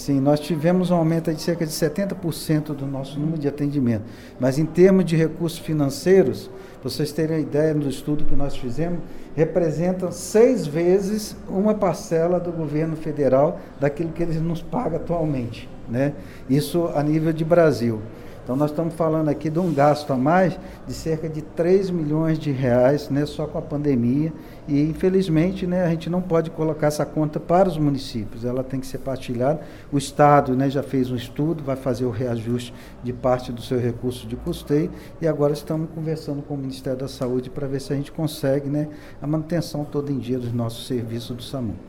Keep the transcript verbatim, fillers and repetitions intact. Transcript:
Sim, nós tivemos um aumento de cerca de setenta por cento do nosso número de atendimento, mas em termos de recursos financeiros, para vocês terem a ideia do estudo que nós fizemos, representa seis vezes uma parcela do governo federal daquilo que eles nos pagam atualmente, né? Isso a nível de Brasil. Então nós estamos falando aqui de um gasto a mais de cerca de três milhões de reais, né, só com a pandemia, e infelizmente, né, a gente não pode colocar essa conta para os municípios, ela tem que ser partilhada. O Estado, né, já fez um estudo, vai fazer o reajuste de parte do seu recurso de custeio, e agora estamos conversando com o Ministério da Saúde para ver se a gente consegue, né, a manutenção todo em dia dos nossos serviços do SAMU.